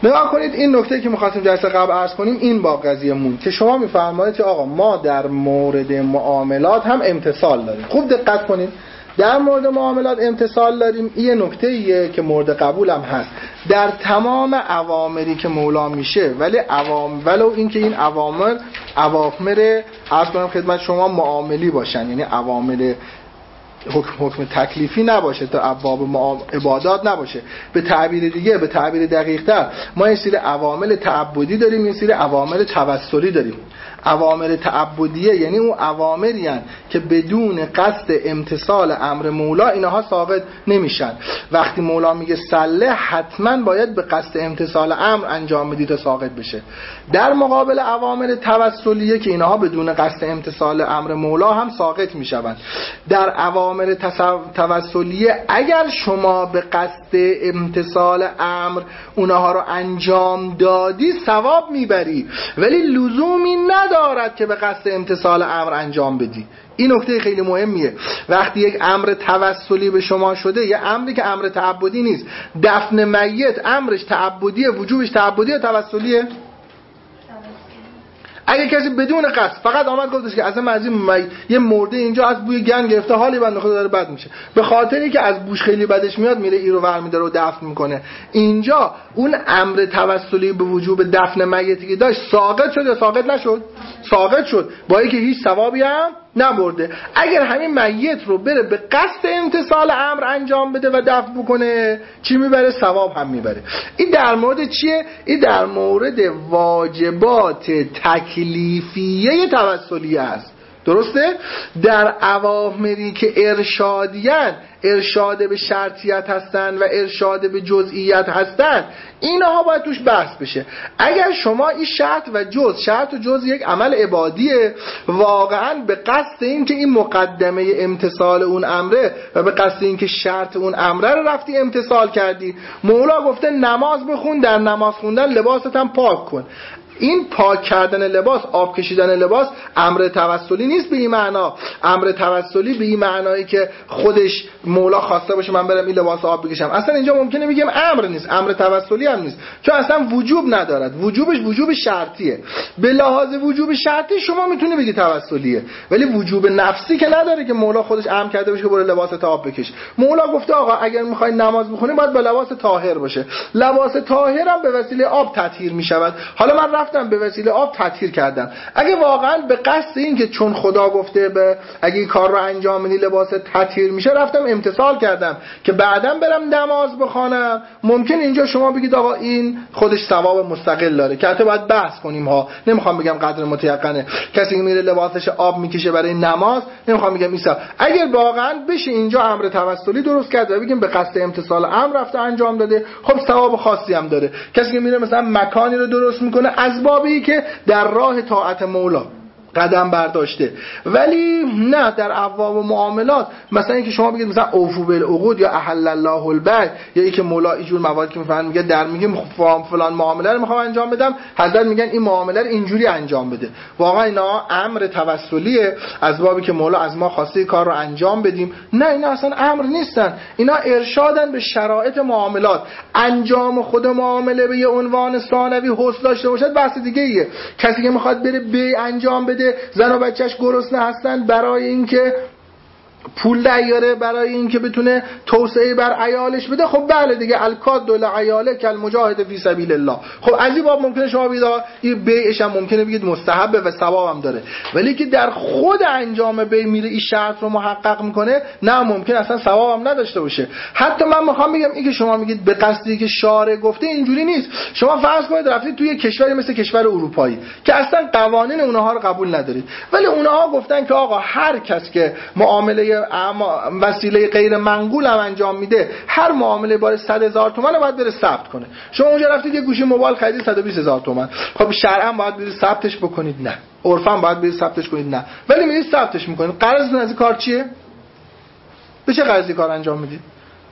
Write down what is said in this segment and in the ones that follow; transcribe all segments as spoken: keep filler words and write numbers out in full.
نگاه کنید این نکته که می‌خواستیم جلسه قبل عرض کنیم این با قضیه مون که شما می‌فرمایید که آقا ما در مورد معاملات هم امتثال داریم. خوب دقت کنید، در مورد معاملات امتثال داریم. این نکته ایه که مورد قبول هم هست در تمام اوامری که مولا میشه، ولی عوام ولو اینکه این اوامر اوامر عرض کنم خدمت شما معاملی باشن، یعنی اوامر حکم حکم تکلیفی نباشه، تا ابواب عبادات نباشه. به تعبیر دیگه، به تعبیر دقیق‌تر، ما یه سری اوامر تعبدی داریم، یه سری اوامر توسلی داریم. اوامر تعبدیه یعنی اون اوامری هستند که بدون قصد امتثال امر مولا اینها ثابت نمیشن. وقتی مولا میگه صله، حتما باید به قصد امتثال امر انجام بدی تا ثابت بشه. در مقابل اوامر توسلیه که اینها بدون قصد امتثال امر مولا هم ساقط میشوند. در اوامر توسلیه اگر شما به قصد امتثال امر اونها رو انجام دادی ثواب میبری، ولی لزومی ندارد که به قصد امتثال امر انجام بدی. این نکته خیلی مهمیه. وقتی یک امر توسلی به شما شده، یه امری که امر تعبدی نیست، دفن میت امرش تعبدیه، وجوبش تعبدیه توسلیه؟ اگه کسی بدون قصد فقط آمد گفتش که اصلا مزی یه مرده اینجا از بوی گند گرفته، حالی بنده خدا داره بد میشه، به خاطری که از بوش خیلی بدش میاد میره ایرو ور میداره و دفن میکنه، اینجا اون امر توسلی به وجوب دفن میتی که داشت ساقط شد یا ساقط نشد؟ ساقط شد، با اینکه هیچ ثوابی هم نبرده. اگر همین میت رو بره به قصد امتثال امر انجام بده و دفن بکنه، چی میبره؟ ثواب هم میبره. این در مورد چیه؟ این در مورد واجبات تکلیفیه توسلیه است. درسته؟ در اوامری که ارشادیان، ارشاد به شرطیت هستن و ارشاد به جزئیت هستن، اینها باید توش بحث بشه. اگر شما این شرط و جز، شرط و جز یک عمل عبادیه، واقعا به قصد این که این مقدمه امتثال اون امره و به قصد این که شرط اون امره رو رفتی امتثال کردی. مولا گفته نماز بخون، در نماز خوندن لباست هم پاک کن. این پاک کردن لباس، آب کشیدن لباس امر توسلی نیست به این معنا. امر توسلی به این معنایی که خودش مولا خواسته باشه من برم این لباس آب بکشم، اصلا اینجا ممکنه بگیم امر نیست، امر توسلی هم نیست، چون اصلا وجوب ندارد. وجوبش وجوب شرطیه. به لحاظ وجوب شرطی شما میتونی بگی توسلیه، ولی وجوب نفسی که نداره که مولا خودش امر کرده باشه که برو لباس آب بکش. مولا گفته آقا اگر میخوای نماز بخونی باید با لباس طاهر باشه. لباس طاهر هم به وسیله آب تطهیر میشود. حالا من رفتم به وسیله آب تطهیر کردم. اگه واقعا به قصد این که چون خدا گفته به اگه این کار رو انجام بدی لباس تطهیر میشه، رفتم امتثال کردم که بعداً برم نماز بخوانم، ممکن اینجا شما بگید آقا این خودش ثواب مستقل داره که حتی باید بحث کنیم ها. نمیخوام بگم قدر متیقنه. کسی که میره لباسش آب میکشه برای نماز، نمیخوام بگم ایسا. اگر واقعا بشه اینجا امر توسلی درست کرد و بگیم به قصد امتثال امر رفته انجام داده، خب ثواب خاصی هم داره. کسی که میره مثلا مکانی رو درست میکنه اسبابی که در راه طاعت مولا قدم برداشته، ولی نه در ابواب و معاملات مثلا اینکه شما بگید مثلا اوفو بالعقود یا احل الله البیع، یا اینکه مولا اینجور مواد که میفهمن میگه در میگه فلان معامله رو میخوام انجام بدم، حضرت میگن این معامله رو اینجوری انجام بده. واقعا اینا امر توسلیه، اسبابی که مولا از ما خواسته کار رو انجام بدیم. نه اینا اصلا امر نیستن، اینا ارشادن به شرایط معاملات. انجام خود معامله به یه عنوان ثانوی حسن داشته باشد بحث دیگه ایه. کسی که میخواد بره بیع انجام بده، زن و بچهش گرسنه هستن، برای اینکه پول دیاره، برای اینکه بتونه توسعه بر عیالش بده، خب بله دیگه الکاد دل عیاله کل مجاهد فی سبیل الله. خب از این باب ممکنه شما بگید این بیعش هم ممکنه بگید مستحبه و ثواب هم داره، ولی که در خود انجام بیع میره این شرط رو محقق میکنه، نه ممکن اصلا ثواب هم نداشته باشه. حتی من میخوام بگم این که شما میگید به قصدی که شارع گفته، اینجوری نیست. شما فرض کنید رفتید توی کشوری مثل کشور اروپایی که اصلا قوانین اونها رو قبول ندارید، ولی اونها گفتن که آقا هر کس که معامله اما وسیله غیر منقول هم انجام میده، هر معامله بار صد هزار تومان باید بره ثبت کنه. شما اونجا رفتید یه گوشی موبایل خریدید صد و بیست هزار تومان، خب شرعا باید برید ثبتش بکنید؟ نه. عرفا باید برید ثبتش کنید؟ نه. ولی میرید ثبتش میکنید. قرضتون از این کار چیه؟ به چه قرضی کار انجام میدید؟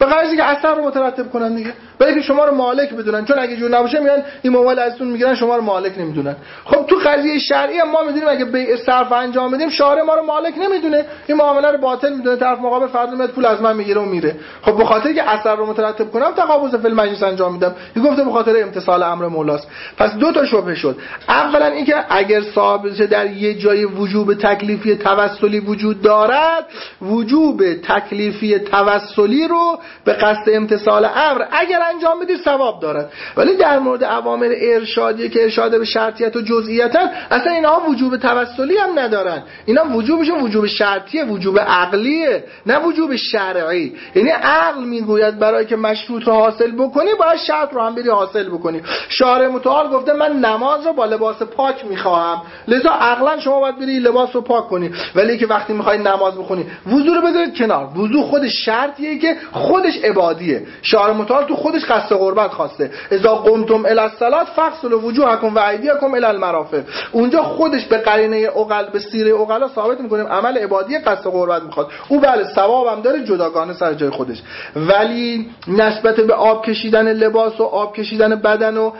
به غرضی که اثر رو مترتب کنن دیگه، ولی که شما رو مالک بدونن، چون اگه جور نباشه میان این موبایل ازتون میگیرن شما رو مالک نمیدونن. خب تو قضیه شرعی هم ما میدونیم اگه بیع صرف انجام بدیم شارع ما رو مالک نمیدونه، این معامله رو باطل میدونه، طرف مقابل فرض میاد پول از من میگیره و میره. خب به خاطر که اثر رو مترتب کنم تقابض فی المجلس انجام میدم، این گفته به خاطر امتثال امر مولاست. پس دو تا شبهه شد. اولا اینکه اگر ثابت در یه جای وجوب تکلیفی توسلی وجود دارد، وجوب تکلیفی توسلی رو به قصد امتثال امر اگر انجام بدید ثواب دارد، ولی در مورد اوامر ارشادی که ارشاد به شرطیت و جزئیتن اصلا اینها وجوب توسلی هم ندارن، اینا وجوبشون وجوب شرطیه، وجوب عقلیه، نه وجوب شرعی. یعنی عقل میگوید برای که مشروط رو حاصل بکنی باید شرط رو هم بری حاصل بکنی. شارع متعال گفته من نماز رو با لباس پاک میخواهم، لذا عقلا شما باید بری لباس رو پاک کنی، ولی که وقتی میخوای نماز بخونی وضو رو بذارید کنار. وضو خودش شرطیه که خودش عبادیه. شارع متعال تو خودش قصد قربت خواسته، اذا قمتم الی الصلاه فاغسلوا وجوهکم و ایدیکم الی المرافق. اونجا خودش به قرینه عقل به سیره عقلا ثابت میکنیم عمل عبادی قصد قربت میخواد. او بله ثواب هم داره جداگانه سر جای خودش، ولی نسبت به آب کشیدن لباس و آب کشیدن بدن و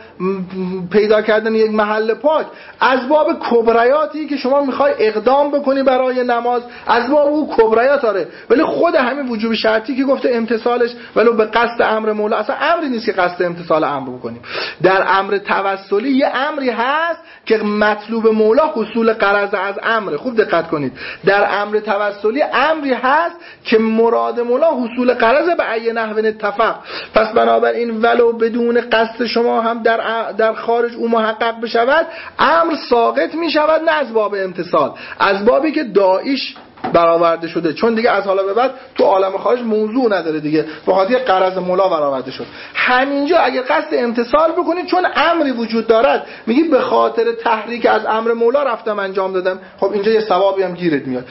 پیدا کردن یک محل پاک از باب کبریاتی که شما میخوای اقدام بکنی برای نماز، از باب او کبریات داره، ولی خود همین وجوب شرطی که گفته امتثالش ولو به قصد امر مولا، اصلا امری نیست که قصد امتثال امر بکنیم. در امر توسلی یه امری هست که مطلوب مولا حصول غرض از امر. خوب دقت کنید، در امر توسلی امری هست که مراد مولا حصول غرض به ای نحو اتفق. پس بنابراین ولو بدون قصد شما هم در در خارج او محقق بشود، امر ساقط می شود، نه از باب امتثال، از بابی که داعیش برآورده شده، چون دیگه از حالا به بعد تو عالم خارج موضوع نداره دیگه، به خاطر غرض مولا برآورده شد. همینجا اگه قصد امتثال بکنید چون امری وجود دارد، میگید به خاطر تحریک از امر مولا رفتم انجام دادم، خب اینجا یه ثوابی هم گیرت میاد.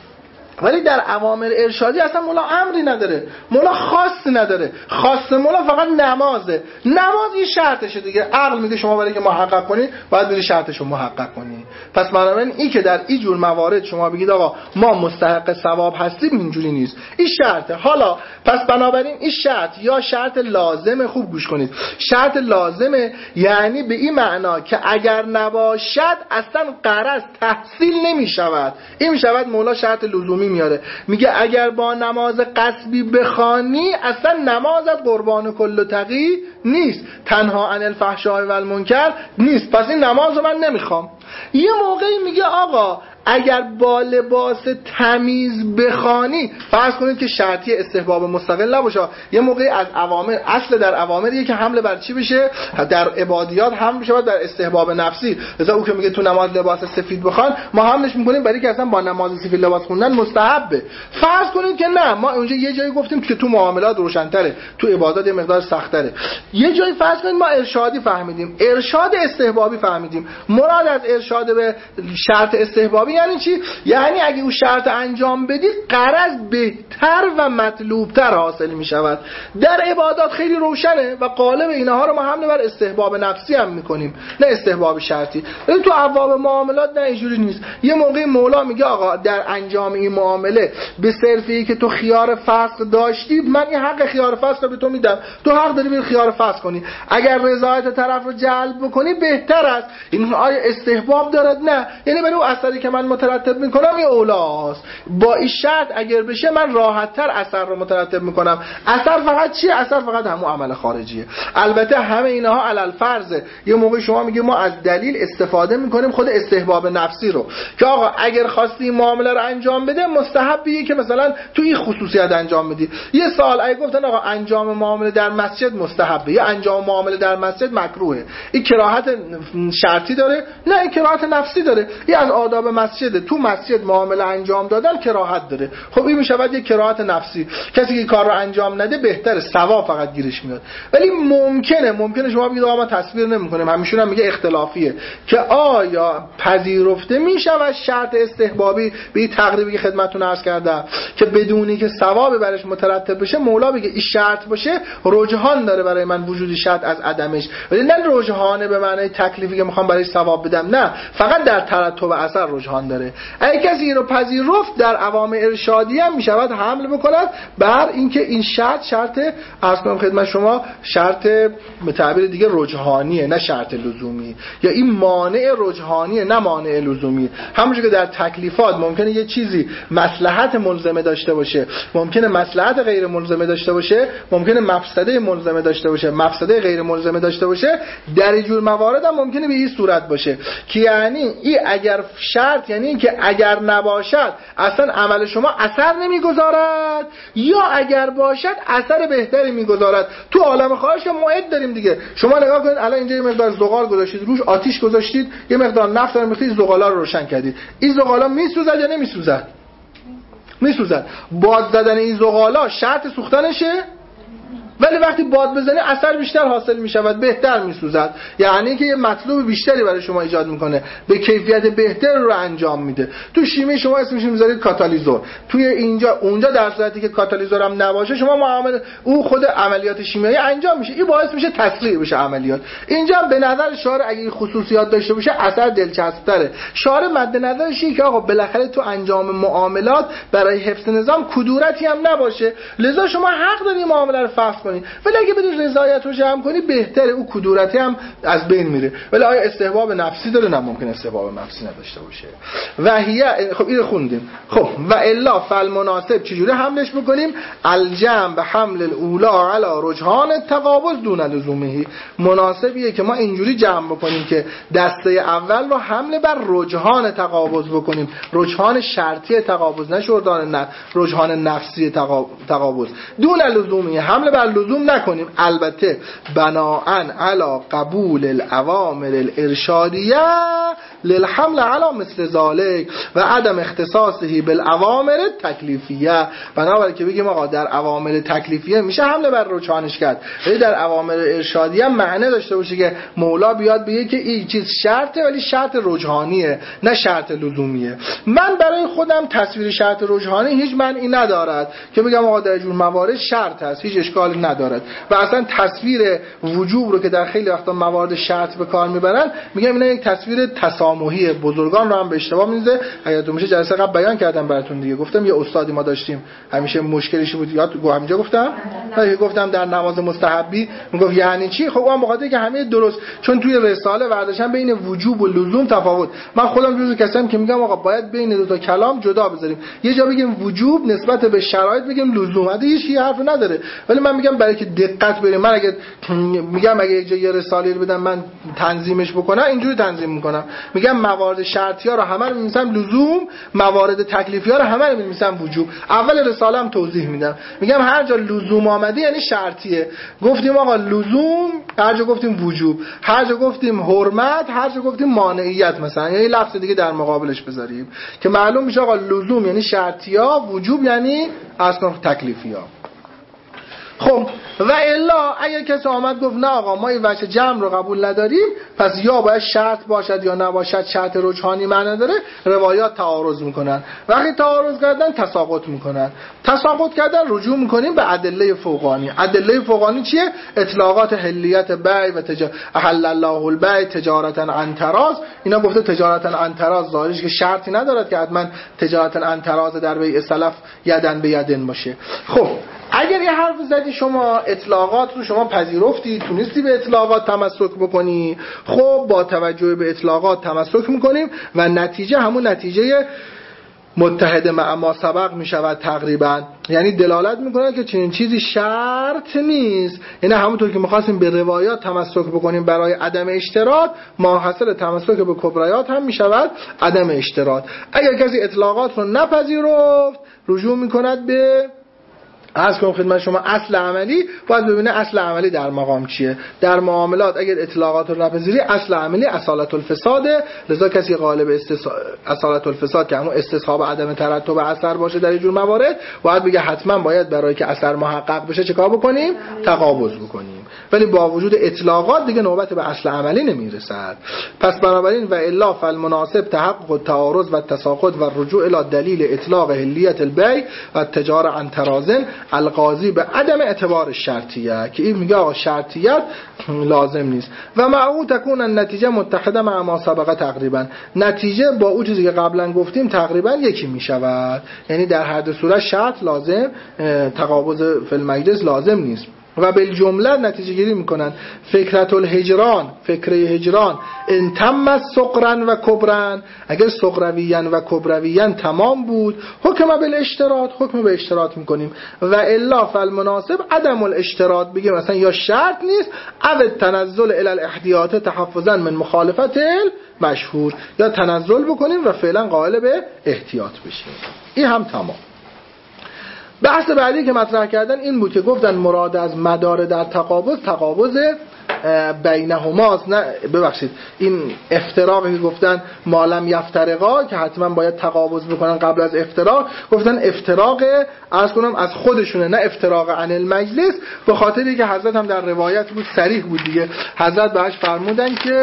ولی در اوامر ارشادی اصلا مولا امری نداره، مولا خاصی نداره، خاص مولا فقط نمازه. نماز این شرطشه دیگه، عقل میگه شما برای که محقق کنی باید بری شرطشو محقق کنی. پس بنابراین این که در این جور موارد شما بگید آقا ما مستحق ثواب هستیم، اینجوری نیست، این شرطه. حالا پس بنابراین این شرط یا شرط لازمه، خوب گوش کنید، شرط لازمه یعنی به این معنا که اگر نباشد اصلا غرض تحصیل نمیشود. این میشود مولا شرط لزومی میاره، میگه اگر با نماز قصبی بخوانی اصلا نمازت قربان کل تقی نیست، تنها عن الفحشاء و المنکر نیست، پس این نماز رو من نمیخوام. یه موقعی میگه آقا اگر با لباس تمیز بخوانی، فرض کنید که شرطی استحباب مستقل نباشه، یه موقعی از اوامر، اصل در اوامریه که حمله بر چی بشه؟ در عبادیات حمل بشه در استحباب نفسی. مثلا او که میگه تو نماز لباس سفید بخوان، ما حملش میکنیم برای که اصلا با نماز سفید لباس خوندن مستحبه. فرض کنید که نه، ما اونجا یه جایی گفتیم که تو معاملات روشن‌تره، تو عبادات یه مقدار سخت‌تره. یه جایی فرض کنید ما ارشادی فهمیدیم، ارشاد استحبابی فهمیدیم. مراد از ارشاد به شرط استحبابی یعنی چی؟ یعنی اگه اون شرط انجام بدید غرض بهتر و مطلوبتر حاصل می شود. در عبادات خیلی روشنه و غالب اینها رو ما حمله بر استحباب نفسی هم میکنیم، نه استحباب شرطی. ولی تو ابواب معاملات نه، اینجوری نیست. یه موقعی مولا میگه آقا در انجام این معامله به صرفی که تو خیار فسخ داشتی، من این حق خیار فسخ رو به تو میدم، تو حق داری بری خیار فسخ کنی. اگر رضایت طرف رو جلب بکنی بهتر است. این آیا استحباب دارد؟ نه، یعنی برای اون اثری که من مترتب میکنم یه اولاست. با این شرط اگر بشه من راحت تر اثر رو مترتب میکنم. اثر فقط چیه؟ اثر فقط همون عمل خارجیه. البته همه اینها علل فرضه. یه موقع شما میگه ما از دلیل استفاده میکنیم خود استحباب نفسی رو، که آقا اگر خواستی این معامله رو انجام بده مستحبیه که مثلا تو این خصوصیت انجام بدی. یه سال اگه گفتن آقا انجام معامله در مسجد مستحبه یا انجام معامله در مسجد مکروهه، این کراهت شرطی داره؟ نه، این کراهت نفسی داره. این از آداب مسجد، تو مسجد معامله انجام دادن کراهت داره. خب این میشود یک کراهت نفسی. کسی که کار رو انجام نده بهتره، ثواب فقط گیرش میاد. ولی ممکنه ممکنه شما بگید آقا ما تصویر نمیکنیم، همیشون هم میگه اختلافیه، که آیا پذیرفته میشود شرط استحبابی به این تقریبی که خدمتتون عرض کردم که بدونی که ثواب برش مترتب بشه، مولا بگه این شرط باشه، رجحان داره برای من وجود شرط از عدمش، ولی نه رجحانه به معنی تکلیفی که میخوام برای ثواب بدم، نه، فقط در ترتب اثر رجحان رجحان داره. اگه کسی این رو پذیرفت در عوامل ارشادی هم میشود حمل بکند بر اینکه این شرط شرط عرض کنم خدمت شما شرط به تعبیر دیگه رجحانیه نه شرط لزومی، یا این مانع رجحانیه نه مانع لزومی. همونجوری که در تکلیفات ممکنه یه چیزی مصلحت ملزمه داشته باشه، ممکنه مصلحت غیر ملزمه داشته باشه، ممکنه مفسده ملزمه داشته باشه، مفسده غیر ملزمه داشته باشه، در این جور موارد هم ممکنه به این صورت باشه که یعنی این اگر شرط یعنی که اگر نباشد اصلا عمل شما اثر نمیگذارد، یا اگر باشد اثر بهتری میگذارد. تو عالم خارج که معد داریم دیگه. شما نگاه کنید الان اینجا یه مقدار زغال گذاشتید روش، آتیش گذاشتید، یه مقدار نفت رو می‌ریختید، زغالا رو روشن کردید. این زغالا میسوزد یا نمیسوزد؟ میسوزد. باد زدن این زغالا شرط سوختنشه؟ ولی وقتی باد بزنی اثر بیشتر حاصل می شود، بهتر می سوزد. یعنی که یه مطلوب بیشتری برای شما ایجاد میکنه، به کیفیت بهتر رو انجام میده. تو شیمی شما اسمش میذارید کاتالیزور، توی اینجا اونجا در صورتی که کاتالیزور هم نباشه شما معامله او خود عملیات شیمیایی انجام میشه، این باعث میشه تسریع بشه عملیات. اینجا به نظر شارع اگه این خصوصیات داشته باشه اثر دلچسب‌تره. شارع مد نظرش اینه که آقا بالاخره تو انجام معاملات برای حفظ نظام کدورتی هم نباشه، لذا شما حق داری معامله رو فسخ کنی، ولی اگه بدی رضایت رو جمع کنی بهتره، او کدورتی هم از بین میره. ولی آیا استحباب نفسی داره؟ نه، ممکن استحباب نفسی نداشته باشه. و هی خب اینو خوندیم. خب و الا فالمناسب چجوری حملش بکنیم؟ الجمع به حمل الاولا علی رجحان التقابض دون لزومه. مناسبیه که ما اینجوری جمع بکنیم که دسته اول رو حمل بر رجحان تقابض بکنیم، رجحان شرطی تقابض، نه شردان نه رجحان نفسی تقابض، دون لزومه، حمل بر لزوم نکنیم. البته بناءً علی قبول الاوامر الارشادیه للحمل علی مثل ذلك و عدم اختصاصه بالاوامر التکلیفیه. بنابراین که بگیم آقا در اوامر تکلیفیه میشه حمل بر رجحانش کرد، ولی در اوامر ارشادیه معنی داشته باشه که مولا بیاد بگه که این چیز شرطه ولی شرط رجحانیه نه شرط لزومیه. من برای خودم تصویر شرط رجحانی هیچ معنی ندارد که بگم آقا در جور موارد شرط هست، هیچ اشکالی ندارد. و اصلا تصویر وجوب رو که در خیلی وقتا موارد شرط به کار میبرن میگم اینا یک تصویر تسامحی، بزرگان رو هم به اشتباه می‌ندازه. حیاتون میشه جلسه قبل بیان کردم براتون دیگه، گفتم یه استادی ما داشتیم همیشه مشکلش بود، یاد گفتم همینجا گفتم نه گفتم در نماز مستحبی میگفت یعنی چی؟ خب اون بخاطر که همه درست، چون توی رساله برداشتن بین وجوب و لزوم تفاوت. من خودم جزو کسیم که میگم آقا باید بین دو تا کلام جدا بذاریم، یه جا بگیم وجوب نسبت به شرایط بگیم لزوم، اده هیچ حرف نداره. ولی من میگم برای که دقت بریم، من اگه میگم اگه یه یه رساله رو بدم من تنظیمش بکنم اینجوری تنظیم میکنم، میگم موارد شرطی ها رو همه رو می‌نویسم لزوم، موارد تکلیفی ها رو همه رو می‌نویسم وجوب. اول رساله هم توضیح میدم، میگم هر جا لزوم آمده یعنی شرطیه، گفتیم آقا لزوم، هر جا گفتیم وجوب، هر جا گفتیم حرمت، هر جا گفتیم مانعیت مثلا، یعنی لفظ دیگه در مقابلش بذاریم که معلوم میشه آقا لزوم یعنی شرطی ها، وجوب یعنی اصلا تکلیفی ها. خب و الا اگر کسی آمد گفت نه آقا ما این وجه جمع رو قبول نداریم، پس یا باید شرط باشد یا نباشد، شرط رجحانی معنی داره، روایات تعارض میکنن. وقتی تعارض کردن تساقط میکنن، تساقط کردن رجوع میکنیم به ادله فوقانی. ادله فوقانی چیه؟ اطلاقات حلیت بیع و تجارت، احل الله البیع تجارتا عن تراض. اینا گفته تجارتا عن تراض ظاهرش که شرطی ندارد که حتما تجارتا عن تراض در بیع سلف یدن به یدن باشه. خب اگر یه حرف زدی شما اطلاقات رو شما پذیرفتی، تونستی به اطلاقات تمسک بکنی، خب با توجه به اطلاقات تمسک میکنیم و نتیجه همون نتیجه متحد مع ما سبق میشود تقریبا، یعنی دلالت میکنه که چنین چیزی شرط نیست. یعنی همونطور که میخواستیم به روایات تمسک بکنیم برای عدم اشتراط، ما حاصل تمسک به کبریات هم میشود عدم اشتراط. اگر کسی اطلاقات رو نپذیرفت رجوع میکند به از کنم خدمت شما اصل عملی، باید ببینه اصل عملی در مقام چیه. در معاملات اگر اطلاقات رو نپذیری اصل عملی اصالت الفساده، لذا کسی غالب استس... اصالت الفساد که همون استصحاب عدم ترتب اثر باشه در این جور موارد، باید بگه حتما باید برای که اثر محقق بشه چه کار بکنیم؟ تقابض بکنیم. ولی با وجود اطلاقات دیگه نوبت به اصل عملی نمیرسد. پس بنابراین و الا فالمناسب تحقق التعارض و التساقط و الرجوع الى دلیل اطلاق حلیت البیع و التجاره عن تراض القاضی به عدم اعتبار شرطیه، که این میگه آقا شرطیت لازم نیست. و معو تکون النتیجه متحده مع ما سبقه، تقریبا نتیجه با اون چیزی که قبلا گفتیم تقریبا یکی میشود، یعنی در هر دو صورت شرط لازم، تقابض فی المجلس لازم نیست. و بالجمله نتیجه گیری میکنن فکرت الهجران، فکره هجران ان تم صغرا و کبرا، اگر صغرویان و کبرویان تمام بود حکم بالاشتراط، حکم به اشتراط میکنیم. و الا فالمناسب عدم الاشتراط، بگیم مثلا یا شرط نیست او تنزل الی الاحتیاط تحفظا من مخالفت مشهور، یا تنزل بکنیم و فعلا قائل به احتیاط بشیم. این هم تمام. بحث بعدی که مطرح کردن این بود که گفتن مراد از مدار در تقابض تقابض بینهماست، نه ببخشید این افتراقی که گفتن مالم یفترقا که حتما باید تقابض بکنن قبل از افتراق، گفتن افتراق عرض کنم از خودشونه نه افتراق عن المجلس، به خاطری که حضرت هم در روایت بود صریح بود دیگه، حضرت بهش فرمودن که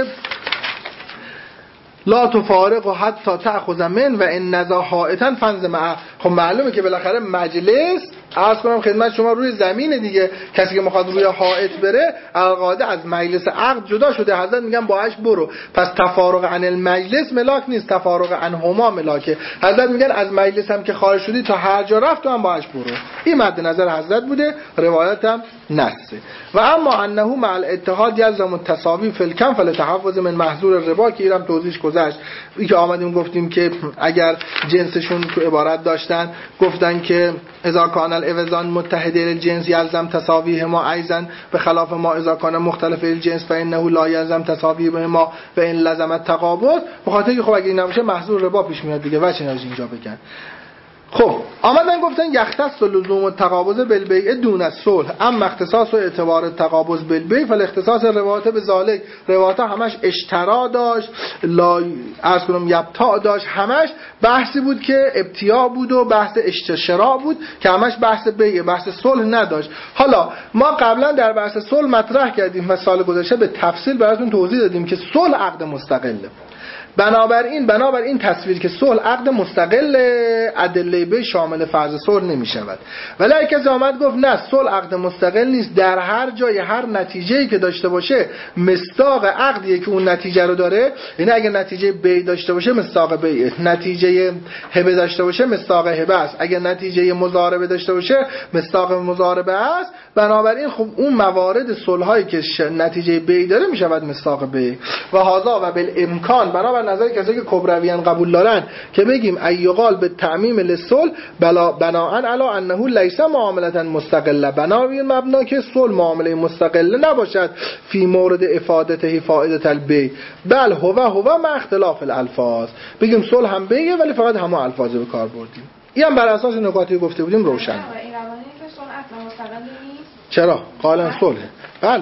لا تفارق و حتی تأخذ من و ان نزا حائطا فنز معه. خب معلومه که بالاخره مجلس عرض کنم خدمت شما روی زمین دیگه، کسی که میخواد روی حائط بره القاعده از مجلس عقد جدا شده، حضرت میگن باهاش برو، پس تفارق عن المجلس ملاک نیست، تفارق عن هما ملاکه. حضرت میگن از مجلس هم که خارج شدی تا هر جا رفت تو هم باهاش برو. این مد نظر حضرت بوده، روایت هم نصه. و اما انه مع الاتحاد یلزم التساوی فی الکم فلتحفظ من محظور الربا، که اینم توضیحش گذشت. این که آمدیم گفتیم که اگر جنسشون تو عبارت داشتن گفتن که اذا کان الوزان متحد الجنس یلزم تساویه ما ایضا به خلاف ما اذا کان مختلف الجنس فانه لا یلزم تساویه به ما و ان لزم التقابض، به خاطر که خب اگه این نمیشه محظور ربا پیش میاد دیگه، وچه نمیشه اینجا بگن. خب آمدن گفتن یختص لزوم التقابض بالبیع دون الصلح، اما اختصاص و اعتبار التقابض بالبیع فالاختصاص روایت به ذالک، روایت همش اشترا داشت، لا عرض کنم یبتاع داشت، همش بحثی بود که ابتیاع بود و بحث اشترا بود که همش بحث بیع، بحث صلح نداشت. حالا ما قبلا در بحث صلح مطرح کردیم و سال گذشته به تفصیل براتون توضیح دادیم که صلح عقد مستقله، بنابراین بنابراین تصویر که صلح عقد مستقل ادله به شامل فرض صلح نمی شود. ولی کسی آمد گفت نه صلح عقد مستقل نیست، در هر جای هر نتیجه‌ای که داشته باشه مصداق عقدیه که اون نتیجه رو داره، یعنی اگه نتیجه بیع داشته باشه مصداق بیع، نتیجه هبه داشته باشه مصداق هبه است، اگه نتیجه مضاربه داشته باشه مصداق مضاربه است. بنابراین خب اون موارد صلحایی که نتیجه بیع داره می شود مصداق بیع. و هذا و بالامکان، بنابراین نظر کسایی که کبرویان قبول دارن که بگیم ایقال به تعمیم للصلح بلا بناء علی انه لیس معامله مستقله، بنابراین مبنا که صلح معامله مستقله نباشد فی مورد افادته فائده البیع، بل هو هو مع اختلاف الالفاظ، بگیم صلح هم بیعه ولی فقط همه الفاظ به کار بردیم. این هم بر اساس نکاتی گفته بودیم روشن. چرا قالن صلح؟ بله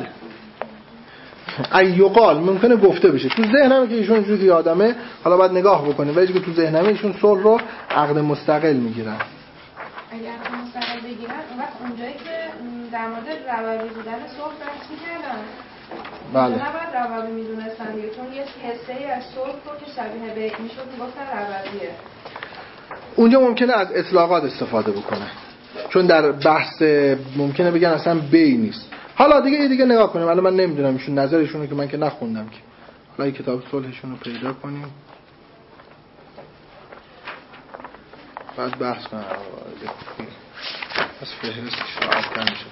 ایقال ممکنه گفته بشه تو ذهنم که ایشون جوری آدمه، حالا باید نگاه بکنیم، ولی که تو ذهنم ایشون صلح رو عقد مستقل میگیرن. اگر عقد مستقل بگیرن اون وقت اونجایی که در مورد روابی بودن صلح بحث می‌کردن، بله نباید روابی میدونستن دیگه، چون یه حسه‌ای از صلح رو که شبیه بیع میشد میگفتن روابیه. اونجا ممکنه از اطلاقات استفاده بکنن، چون در بحث ممکنه بگن اصلا بیع نیست. حالا دیگه یه دیگه نگاه کنیم، الان من نمیدونم ایشون نظرشون رو که من که نخوندم که، حالا این کتاب صلحشون رو پیدا کنیم بعد بحث کنم. پس فهرستش رو آفر میشه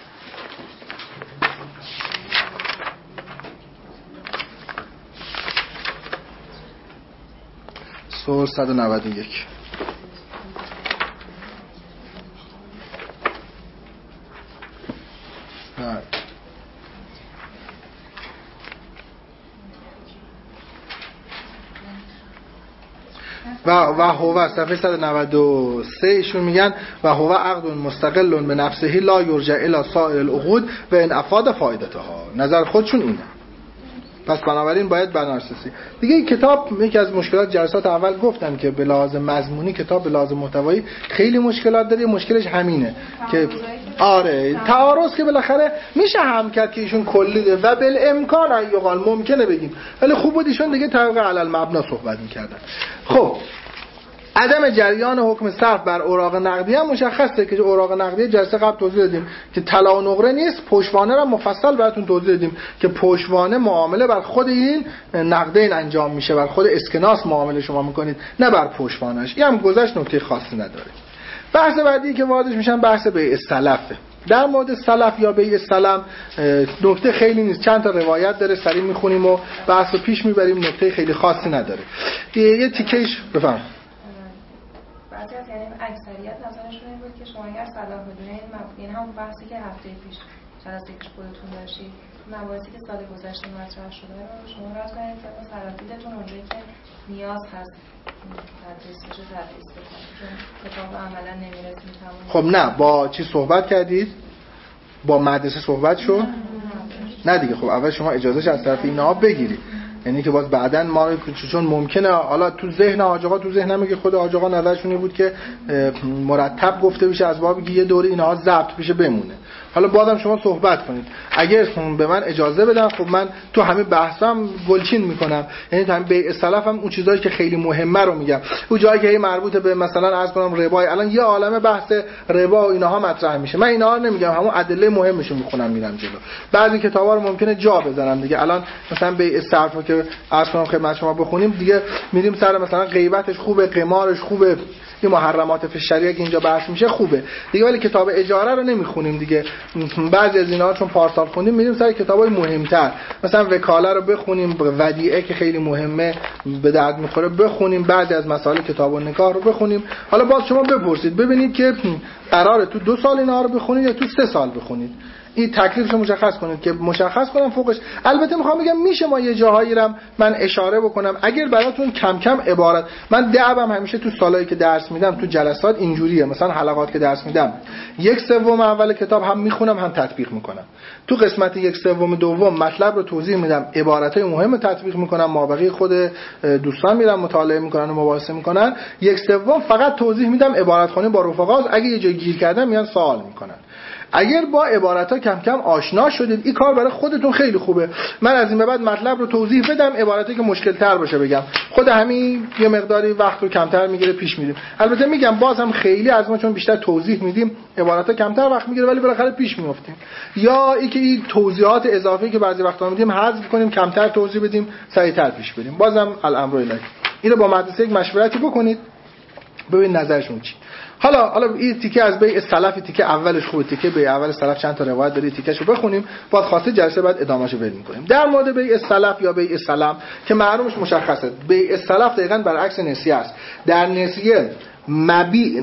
صلح صد و نود و یک. و و هو صفحه صد و نود و سه ایشون میگن و هو عقد مستقل به نفسه لا یرجع الی سایر العقود و ان افاد فایدتها، نظر خودشون اینه. پس بنابراین باید برنامه‌ریزی دیگه. این کتاب یکی از مشکلات جلسات اول گفتم که به لحاظ مضمونی کتاب به لحاظ محتوایی خیلی مشکلات داره، مشکلش همینه که آره تعارض که بالاخره میشه هم کرد که ایشون کلی ده و بالامکان ایقال ممکنه بگیم، ولی خوب بود ایشون دیگه طبق علی المبنا صحبت میکردن. خب عدم جریان حکم صرف بر اوراق نقدی هم مشخصه که اوراق نقدی جلسه قبل توضیح دادیم که طلا و نقره نیست. پشتوانه رو مفصل براتون توضیح دادیم که پشتوانه معامله بر خود این نقدین انجام میشه، بر خود اسکناس معامله شما میکنید، نه بر پشتوانه‌اش. این هم گذشت، نکته خاصی نداره. بحث بعدی که واردش میشن بحث بیع سلفه. در مورد سلف یا بیع سلم نکته خیلی نیست، چند تا روایت داره، سریع میخونیم و بحث رو پیش میبریم، نکته خیلی خاصی نداره. یه تیکهش بفهم. بعضی از یعنی اکثریت نظرشون این بود که شما اگر صلاح بدونید، یعنی همون بحثی که هفته پیش جلسه پیش خودتون داشتید، مباحثی که سال گذشته مطرح شده رو شما رد کنید که سلفیدتون اونجایی که نیاز هست تدریس بشه تدریس بکنید، چون کتاب عملا نمیرسید تمام. خب نه، با چی صحبت کردید؟ با مدرسه صحبت شد؟ نه دیگه. خب اول شما اجازهش از طرف اینها بگیرید، یعنی که باز بعداً ما چون ممکنه حالا تو ذهن حاج آقا، تو ذهنم که خود حاج آقا نظرشون بود که مرتب گفته بشه از بابی که یه دوره اینها ضبط بشه بمونه. حالا بازم شما صحبت کنید، اگر به من اجازه بدن خب من تو همه بحثام گلچین میکنم، یعنی تو همین بیع سلف هم اون چیزایی که خیلی مهمه رو میگم، اون جایی که مربوط به مثلا عرض کنم ربا، الان یه عالمه بحث ربا و اینها مطرح میشه، من اینها رو نمیگم، همون ادله مهمشو میخونم میرم جلو. بعضی کتابا رو ممکنه جا بذارم دیگه. الان مثلا بیع صرف که عرض کنم خدمت شما بخونیم دیگه، میریم سر مثلا غیبتش خوبه، قمارش خوبه، این محرمات فی شریعه که اینجا بحث میشه خوبه دیگه، ولی کتاب اجاره رو نمیخونیم دیگه. بعضی از اینا چون پارسال خوندیم میریم سر کتابای مهمتر، مثلا وکاله رو بخونیم، ودیعه که خیلی مهمه به درد میخوره بخونیم، بعضی از مسائل کتاب و نکاح رو بخونیم. حالا باز شما بپرسید ببینید که قراره تو دو سال اینا رو بخونید یا تو سه سال بخونید، این تکلیفش رو مشخص کنید که مشخص کنم فوقش. البته میخوام بگم میشه ما یه جاهایی رو من اشاره بکنم اگر براتون کم کم عبارت، من دعوام همیشه تو سالایی که درس میدم تو جلسات اینجوریه، مثلا حلقات که درس میدم یک سوم اول کتاب هم میخونم هم تطبیق میکنم، تو قسمت یک سوم دوم مطلب رو توضیح میدم، عبارتای مهم تطبیق میکنم، مابقی خود دوستان میرن مطالعه میکنن و مباحثه میکنن، یک سوم فقط توضیح میدم، عبارت خوانی با رفقا، اگه یه جای گیر کردن میان سوال میکنن. اگر با عبارت‌ها کم کم آشنا شدید این کار برای خودتون خیلی خوبه. من از این به بعد مطلب رو توضیح بدم، عبارتی که مشکل تر باشه بگم، خود همین یه مقداری وقت رو کمتر میگیره، پیش میریم. البته میگم باز هم خیلی از ما چون بیشتر توضیح میدیم عبارت‌ها کمتر وقت میگیره، ولی بالاخره پیش میافتیم. یا اینکه این توضیحات اضافی که بعضی وقتا میدیم حذف کنیم، کمتر توضیح بدیم، سریعتر پیش بریم. بازم الامر الیک. اینو با مدرسه یک مشورتی بکنید ببین نظرشون چی. حالا حالا این تیکه از بیع سلف، تیکه اولش خوبه، تیکه بیع اول سلف چند تا روایت داره، تیکهشو بخونیم بعد خواسته جلسه بعد ادامهشو بریم کنیم. در مورد بیع سلف یا بیع سلم که معلومش مشخصه، بیع سلف دقیقاً برعکس نسیه است. در نسیه مبیع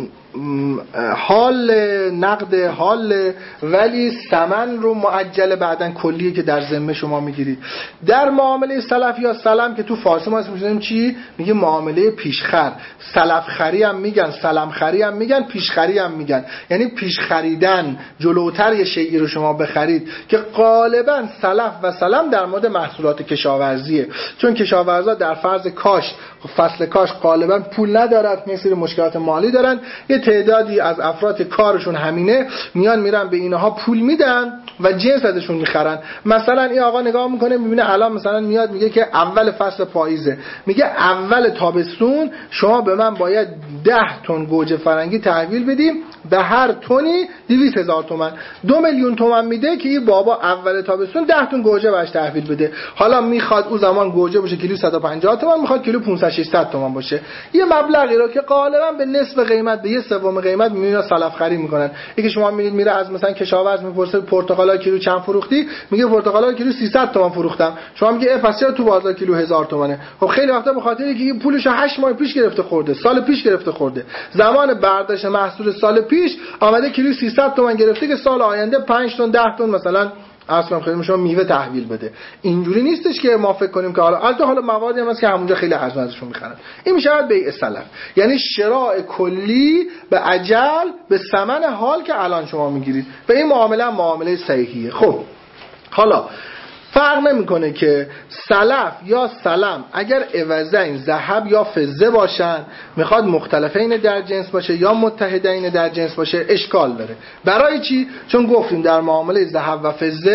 حال نقد حال، ولی ثمن رو معجل بعدن کلیه که در ذمه شما میگیرید. در معامله سلف یا سلم که تو فارسی ما اسمش میذاریم چی؟ میگه معامله پیشخر. سلف خری هم میگن، سلم خری هم میگن، پیشخری هم میگن. یعنی پیش خریدن، جلوتر یه شیئی رو شما بخرید، که غالبا سلف و سلم در مورد محصولات کشاورزیه، چون کشاورزا در فرض کاشت، فصل کاشت غالبا پول ندارن، مثل مشکلات مالی دارن، یه تعدادی از افراد کارشون همینه، میان میرن به اینها پول میدن و جنس ازشون میخرن. مثلا این آقا نگاه میکنه میبینه الان مثلا میاد میگه که اول فصل پاییزه، میگه اول تابستون شما به من باید ده تن گوجه فرنگی تحویل بدیم، به هر تونی دویست هزار تومان، دو میلیون تومان میده که این بابا اول تابستون ده تن گوجه باش تحویل بده. حالا میخواد اون زمان گوجه باشه کیلو صد و پنجاه تومان، میخواد کیلو پانصد ششصد تومان باشه، یه مبلغی رو که غالبا به نصف قیمت، به یه سوم قیمت میمینا سلف خرید میکنن. یکی شما میرید میره از مثلا کشاورز میپرسه پرتقالا کیلو چند فروختی، میگه پرتقالا کیلو سیصد تومان فروختم، شما میگه پس چرا تو بازار کیلو هزار تومانه؟ خب خیلی وقتا به خاطر اینکه این پولش هشت ماه پیش گرفته خورده، سال پیش گرفته خورده، زمان برداشت محصول سال پیش آمده کیلو سیصد تومان گرفته که سال آینده پنج تن ده تن مثلا اصلا خیلی شما میوه تحویل بده. اینجوری نیستش که ما فکر کنیم که حالا البته حالا موادی هم هست که همونجا خیلی ارزون ازشون میخرن. این میشه بیع سلف، یعنی شراء کلی به اجل به ثمن حال که الان شما میگیرید. به این معامله هم معامله صحیحیه. خب حالا فرق نمیکنه که سلف یا سلم اگر عوضین ذهب یا فضه باشن، میخواد مختلفین در جنس باشه یا متحدین در جنس باشه، اشکال داره. برای چی؟ چون گفتیم در معامله ذهب و فضه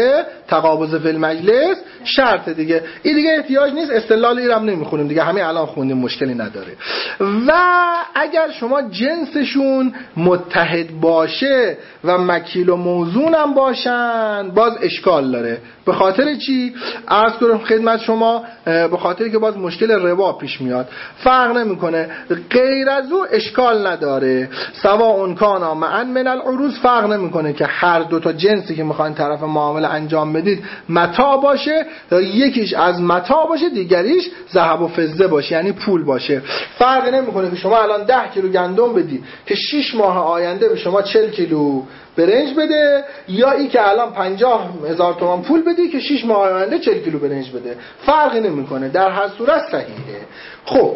تقابض فی المجلس شرط دیگه. این دیگه احتیاج نیست استدلال ایرم نمیخونیم دیگه، همه الان خوندیم مشکلی نداره. و اگر شما جنسشون متحد باشه و مکیل و موزون هم باشن باز اشکال داره. به خاطر چی؟ عرض کنم خدمت شما، به خاطر که باز مشکل ربا پیش میاد. فرق نمیکنه، غیر از او اشکال نداره. سواء کان معا من العروض، فرق نمیکنه که هر دو تا جنسی که میخواین طرف معامله انجام بدید متاع باشه، یکیش از متاع باشه دیگریش ذهب و فضه باشه، یعنی پول باشه. فرق نمیکنه که شما الان ده کیلو گندم بدی که شش ماه آینده به شما چهل کیلو برنج بده، یا ای که الان پنجاه هزار تومان پول بدی که شش ماه آینده چهل کیلو برنج بده. فرقی نمیکنه، در هر صورت صحیحه. خب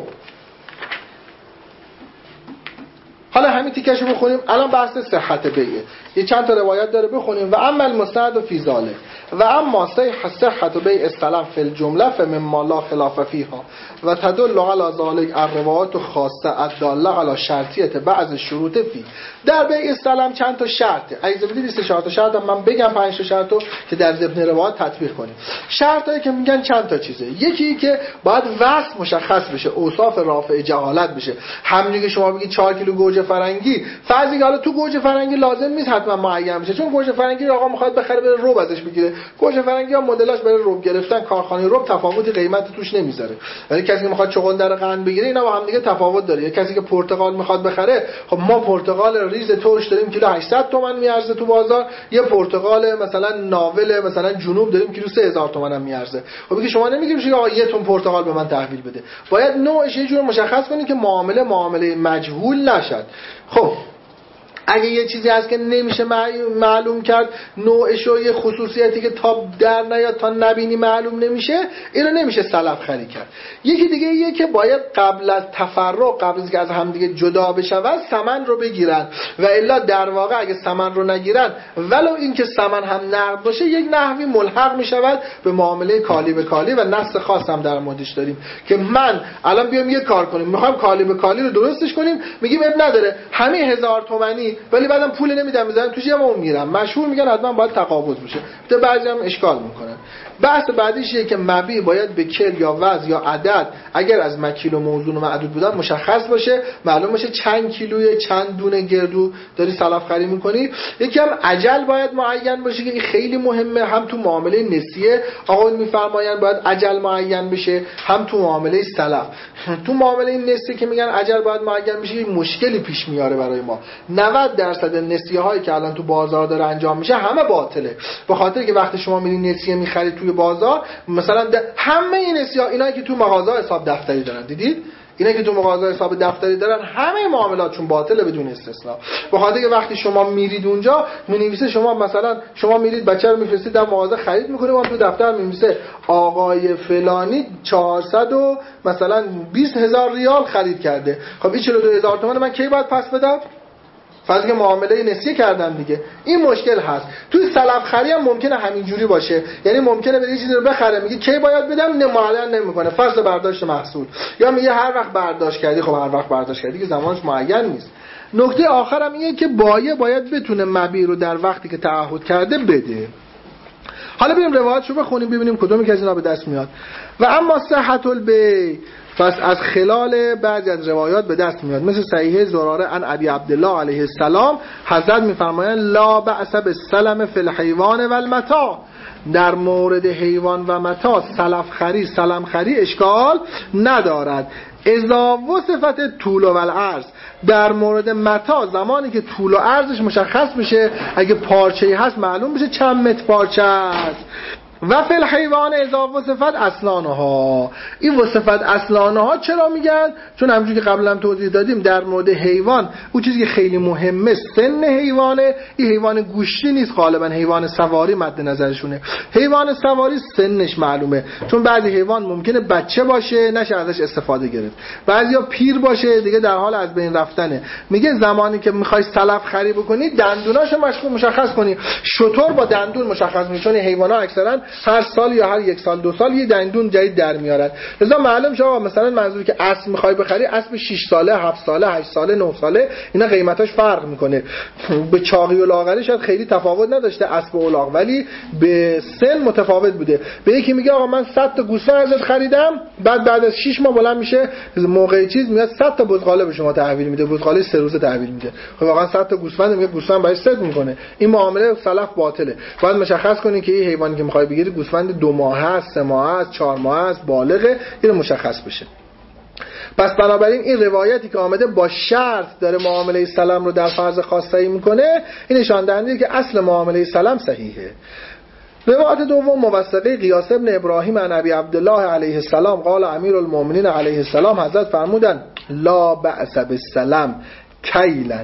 حالا همین تیکشو بخونیم. الان بحث صحت بیعه، یه چند تا روایت داره بخونیم. و اما المستند فی ذلک و اما صحیح صحت بیع السلام فی الجمله فمما لا خلاف فیها و تدل علی ذلک الروایات خاصه الداله علی شرطیت بعض شروط فی. در بیع السلام چند تا شرطه، اگه بدید بیست و چهار تا شرط من بگم پنج تا شرطو که در ضمن روایات تطبیق کنیم. شرطایی که میگن چند تا چیزه. یکی که باید وصف مشخص بشه، اوصاف رافع جهالت بشه. همونجوری که شما بگید چهار کیلو گوجه فرنگی، فرضی که حالا تو گوجه فرنگی لازم نیست حتما معین بشه، چون گوجه فرنگی آقا میخواد بخره بره رب ازش بگیره. گوجه فرنگی ها مدلاش برای رب گرفتن، کارخانه رب تفاوتی قیمت توش نمیذاره. ولی کسی که میخواد چغندر قند بگیره اینا با هم دیگه تفاوت داره. یا کسی که پرتقال میخواد بخره، خب ما پرتقال ریز ترش داریم کیلو هشتصد تومان میارزه تو بازار، یه پرتقال مثلا ناول مثلا جنوب داریم کیلو سه هزار تومان هم میارزه. خب میگه شما نمیگید آقا یه تن پرتقال به من تحویل بده، باید نوعش یه جور مشخص کنید که معامله معامله مجهول نشد. خب اگه یه چیزی هست که نمیشه معلوم کرد، نوعش و یه خصوصیتی که تا در نیاد تا نبینی معلوم نمیشه، اینو نمیشه سلف خرید کرد. یکی دیگه یه که باید قبل از تفرق، قبل از که از همدیگه جدا بشن ثمن رو بگیرن، و الا در واقع اگه ثمن رو نگیرن ولو اینکه ثمن هم نقد باشه یک نحوی ملحق میشود به معامله کالی به کالی. و نص خاص هم در موردش داریم که من الان بیام یه کار کنیم، میخوام کالی به کالی رو درستش کنیم، میگیم اب نداره همه هزار تومانی ولی بعدم پول نمیدم میذارم توش یه مون میرم، مشهور میگن حتما باید تقابض بشه. تو بعضی هم اشکال میکنن. بحث بعدیش اینه که مبیع باید به کل یا وزن یا عدد، اگر از مکیل و موزون و معدود بودن مشخص باشه، معلوم باشه چند کیلوی چند دونه گردو داری سلف خرید میکنی. یکی هم اجل باید معین باشه که این خیلی مهمه، هم تو معامله نسیه آقا میفرمایند باید اجل معین بشه، هم تو معامله سلف. تو معامله نسیه که میگن اجل باید معین بشه یه مشکلی پیش میاره برای ما. نود درصد نسیه هایی که الان تو بازار داره انجام میشه همه باطله، به خاطر که وقتی شما میرین نسیه میخرید توی بازار، مثلا همه این نسیه ها اینایی که تو مغازه حساب دفتری دارن، دیدید اینا که تو مغازه حساب دفتری دارن همه معاملاتشون باطله بدون استثنا. به خاطر که وقتی شما میرید اونجا مینویسه، شما مثلا شما میرید بچه رو میفرستید در مغازه خرید میکنه، اون تو دفتر مینویسه آقای فلانی چهارصد و مثلا بیست هزار ریال خرید کرده. خب این چهل و دو هزار تومان من کی باید پس بدم؟ فرض که معامله نسیه کردم دیگه. این مشکل هست. توی سلف خری هم ممکنه همینجوری باشه، یعنی ممکنه بده یه چیزی رو بخره میگه کی باید بدم، نه معین نمیکنه، فصل برداشت محصول، یا میگه هر وقت برداشت کردی. خب هر وقت برداشت کردی که زمانش معین نیست. نکته آخرم اینه که بایع باید بتونه مبیع رو در وقتی که تعهد کرده بده. حالا بریم روایتشو بخونیم ببینیم کدومی که از اینا به دست میاد. و اما صحت البیع، پس از خلال بعضی از روایات به دست میاد، مثل صحیح زراره عن ابی عبدالله علیه السلام، حضرت میفرمایند لا بأس بالسلم فی الحیوان و المتاع، در مورد حیوان و متاع سلف خری سلم خری اشکال ندارد. اذا وصفت طول و العرض، در مورد متاع زمانی که طول و عرضش مشخص میشه، اگه پارچه‌ای هست معلوم بشه چند متر پارچه است. و فی الحیوان اذا وصفت اسنانها، این وصفت اسنانها چرا میگن؟ چون همونجوری که قبلا هم توضیح دادیم در مورد حیوان اون چیزی که خیلی مهمه سن حیوانه. این حیوان گوشتی نیست، غالبا حیوان سواری مد نظرشونه. حیوان سواری سنش معلومه، چون بعضی حیوان ممکنه بچه باشه نشه ازش استفاده گرفت، بعضیا پیر باشه دیگه در حال از بین رفتنه. میگه زمانی که میخوای سلف خری بکنی دندوناشو مشخص مشخص کنی. شتر با دندون مشخص میشه، چون حیونا اکثرا هر سال یا هر یک سال دو سال یه دندون جدید در میارن. لذا معلوم شما مثلا منظوری که اسب میخوای بخری، اسب شش ساله، هفت ساله، هشت ساله، نه ساله، اینا قیمتاش فرق میکنه. به چاقی و لاغری شاید خیلی تفاوت نداشته اسب و الاغ، ولی به سن متفاوت بوده. به یکی میگه آقا من صد تا گوسفند ازت خریدم، بعد بعد از شش ماه بلند میشه موقعی چیز میاد صد تا بزغاله به شما تحویل میده، بزغاله سه روزه تحویل میده. خب واقعا صد تا گوسفند میگه گوسفند برای صد میکنه. این معامله سلف باطله. باید مشخص کنی که این حیوانی که میخوای بگیری گوسفند دو ماهه است، سه ماهه است، چهار ماهه است، بالغه، اینو مشخص بشه. پس بنابراین این روایتی که آمده با شرط داره معامله سلام رو در فرض خاص صحیح میکنه، این نشان دهنده که اصل معامله سلام صحیحه. روایت دوم موثقه قیاس ابن ابراهیم عن ابی عبدالله علیه السلام قال امیر المؤمنین علیه السلام، حضرت فرمودن لا بأس بالسلام کیلا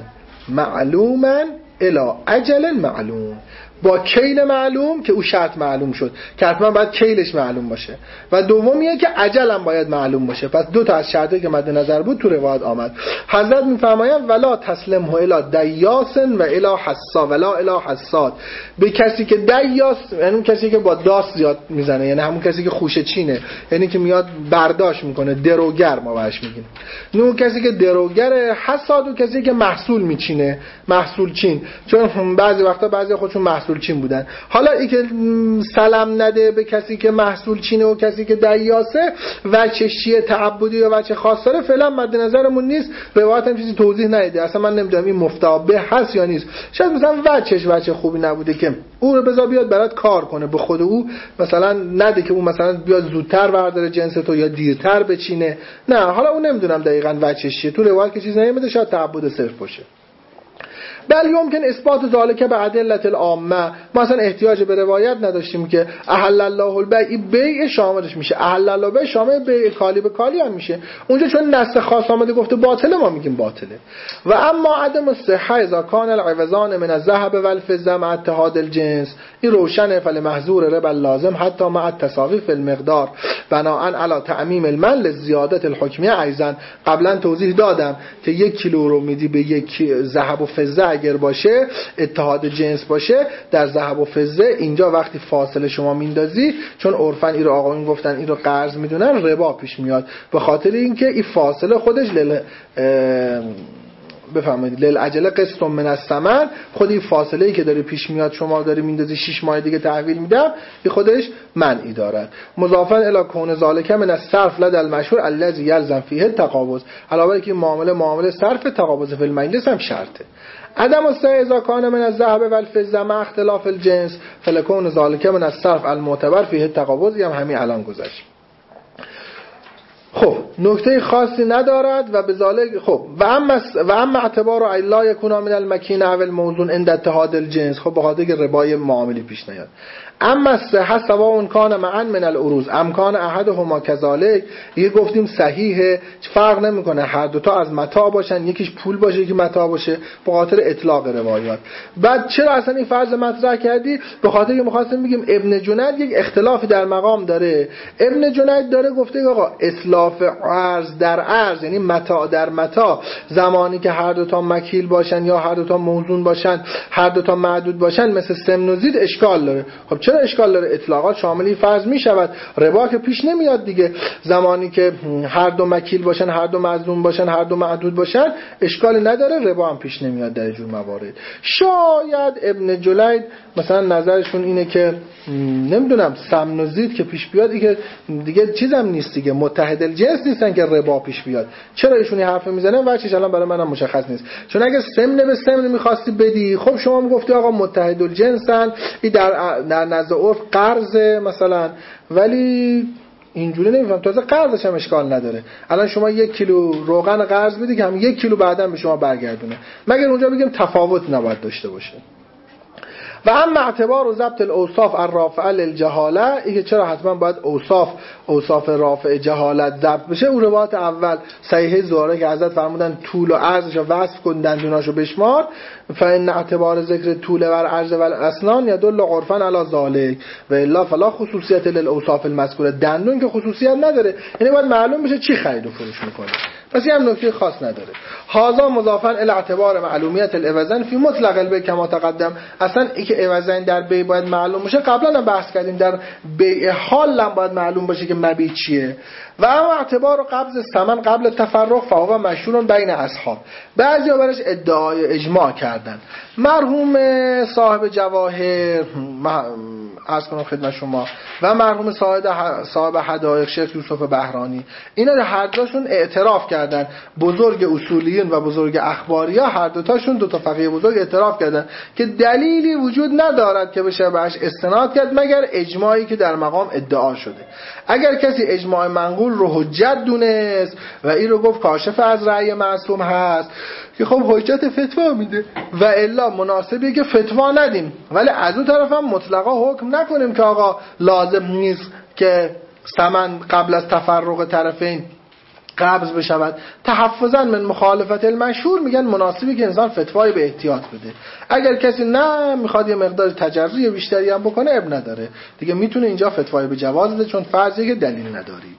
معلوما الی اجل معلوم، با کیل معلوم که او شرط معلوم شد که حتما باید کیلش معلوم باشه، و دومیه که اجل هم باید معلوم باشه. پس دو تا از شرطی که مد نظر بود تو روایت آمد. حضرت میفرمایند ولا تسلمه الی دیاس و الی حسا ولا الی حساد، به کسی که دیاس یعنی اون کسی که با داس زیاد میزنه، یعنی همون کسی که خوشه چینه، یعنی که میاد برداشت میکنه، دروگر ما بهش میگیم. اون کسی که دروگر، حساد و کسی که محصول میچینه، محصول چین، چون بعضی وقتا بعضی خودشون محصول چین بودن. حالا این که سلام نده به کسی که محصول چینه و کسی که دیاسه وجه چیه، تعبدی یا وجه خاص داره، فعلا مد نظرمون نیست. روایت هم چیزی توضیح نده، اصلا من نمیدونم این مفتابه هست یا نیست. شاید مثلا وجهش وجه خوبی نبوده که او رو بذار بیاد برات کار کنه، به خود او مثلا نده که او مثلا بیاد زودتر برداره جنس تو یا دیرتر بچینه. نه، حالا اون نمیدونم دقیقاً وجهش چیه، تو روایت که چیز نمیده، شاید تعبد صرف باشه. بل یمکن اثبات ذالک به ادله العامه، ما اصلا احتیاج به روایت نداشتیم که احل الله البیع، بیع شاملش میشه، احل الله بیع شامل بیع کالی به کالی هم میشه. اونجا چون نص خاص آمده گفته باطله، ما میگیم باطله. و اما عدم الصحه اذا کان العوضان من الذهب والفضه مع اتحاد الجنس، این روشنه، فل محظور ربا لازم حتی مع التساوی فی المقدار بناء علی تعمیم المن لزیادت الحکمیه. ایضا قبلا توضیح دادم که یک کیلو رو میدی به یک ذهب و فضه اگر باشه، اتحاد جنس باشه، در ذهب و فضه اینجا وقتی فاصله شما میندازی، چون عرفاً این رو آقایون گفتن این رو قرض میدونن، ربا پیش میاد، به خاطر اینکه این فاصله خودش لل بفهمید للعجله قسط من الثمن، خود این فاصله ای که داره پیش میاد شما داری میندازی شش ماه دیگه تحویل میدم، این خودش منعی دارد. مضافا الی کون ذالک من الصرف لدى المشهور الذي يلزم فيه التقابض، علاوه اینکه معامله معامله صرف تقابض فی المجلس هم شرطه. عدم الصحه اذا کان من الذهب والفضه مع اختلاف الجنس فلکون ذالک من الصرف المعتبر فيه التقابض، هم همین الان گذشت. خب نکته خاصی ندارد و بذالک خب و اما و اما اعتبار الا یکون من المکین او الموزون عند اتحاد الجنس، خب به خاطر که ربای معاملی پیش نیاد. اما صحه سواء کان معا من العروض امکان احدهما كذلك، یه گفتیم صحیحه، فرق نمیکنه هر دو تا از متاع باشن، یکیش پول باشه یکی متاع باشه، به خاطر اطلاق روایات. بعد چرا اصلا این فرض مطرح کردی؟ به خاطر که می‌خواستیم بگیم ابن جنید یک اختلافی در مقام داره. ابن جنید داره گفته آقا اطلاف ارز در ارز، یعنی متاع در متاع، زمانی که هر دو تا مکیل باشن یا هر دو تا موزون باشن، هر دو تا معدود باشن، مثل سمن و زید اشکال داره. خب چرا اشکال داره؟ اطلاقات شاملی فرض می شود، ربا که پیش نمیاد دیگه. زمانی که هر دو مکیل باشن، هر دو مظلوم باشن، هر دو معدود باشن، اشکال نداره، ربا هم پیش نمیاد در جور موارد. شاید ابن جلید مثلا نظرشون اینه که نمیدونم سمن و زید که پیش بیاد دیگه دیگه چیزم نیست دیگه، متحد الجنس نیستن که ربا پیش بیاد. چرا ایشون حرف میزنن؟ وجهش الان برای منم مشخص نیست. چون اگه سمن به سمن می‌خواستی بدی، خب شما میگفتی آقا متحد الجنسن، این در در نزد عرف قرض مثلا، ولی اینجوری نمیفهم، تازه قرضش هم اشکال نداره. الان شما یک کیلو روغن قرض بدی که هم یک کیلو بعداً به شما برگردونه، مگر اونجا بگیم تفاوت نباید داشته باشه. و اما اعتبار و ضبط الاوصاف الرافعه للجهاله، اینکه چرا حتما باید اوصاف اوصاف رافع جهالت ضبط بشه، اون روایت اول صحیح زهره که حضرت فرمودن طول و عرضش رو وصف کن، دندوناشو بشمار، فان اعتبار ذکر طول و عرض و اسنان یدل عرفا علی ذلک و الا فلا خصوصیت للاوصاف المذکوره. دندون که خصوصیت نداره، یعنی باید معلوم بشه چی خرید و فروش میکنه. پس این هم نکته خاص نداره. هذا مضافا الی اعتبار معلومیت العوضین فی مطلق البیع کما تقدم. اصلا این که عوضین در بیع باید معلوم باشه قبلا هم بحث کردیم، در بیع حال هم باید معلوم باشه که مبیع چیه. و اما اعتبار قبض ثمن قبل تفرق فهو مشهور بین اصحاب. بعضیا برش ادعای اجماع کردن. مرحوم صاحب جواهر عرض کنم خدمت شما و مرحوم صاحب صاحب حدایق شیخ یوسف بهرانی، اینا هر دوشون اعتراف کردن، بزرگ اصولیین و بزرگ اخباریا هر دو تاشون دو تا فقیه بزرگ اعتراف کردن که دلیلی وجود ندارد که بشه بهش استناد کرد مگر اجماعی که در مقام ادعا شده. اگر کسی اجماع منقول رو حجت دونست و این رو گفت کاشف از رأی معصوم هست که خب حجت فتوا میده، و الا مناسبیه که فتوا ندیم، ولی از اون طرف هم مطلقا حکم نکنیم که آقا لازم نیست که ثمن قبل از تفرق طرفین قبض بشود. تحفظا من مخالفت المشهور میگن مناسبی که انسان فتوای به احتیاط بده. اگر کسی نه میخواد یه مقدار تجربی بیشتری هم بکنه اب نداره دیگه، میتونه اینجا فتوای به جواز بده چون فرضیه که دلیل نداری.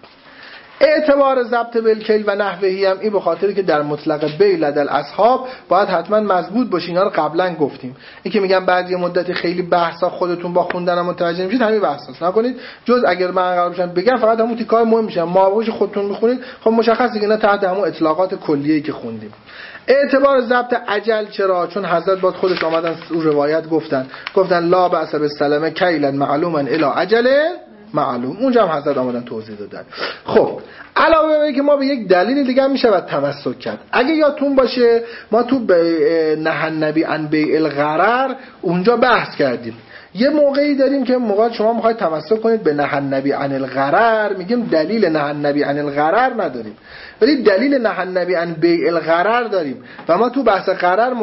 اعتبار ضبط بالکیل و نحوهی هم این به خاطری که در مطلق بیع لدل اصحاب باید حتما مضبوط باشه. اینا رو قبلا گفتیم. این که میگن بعضی مدت خیلی بحثا خودتون با خوندن متوجه میشید، همین بحثاست نکنید، جز اگر من قرار بشم بگم فقط همون تیکای مهم میشن، ما خودتون میخونید خب مشخصه که اینا تحت همون اطلاقات کلیه‌ای که خوندیم. اعتبار ضبط اجل چرا؟ چون حضرت باز خودش آمدن رو روایت گفتن گفتن لا بأس بالسلامه کیلا معلوما الی اجل معلوم. اونجا هم حضرت آمدن توضیح دادن. خب علاوه بر اینکه ما به یک دلیل دیگه هم میشه تمسک کرد. اگه یادتون باشه ما تو نهی النبی عن بیع الغرر اونجا بحث کردیم. یه موقعی داریم که موقع شما میخواید تمسک کنید به نهی النبی عن الغرر، میگیم دلیل نهی النبی عن الغرر نداریم، ولی دلیل نهی النبی عن بیع الغرر داریم. و ما تو بحث غرر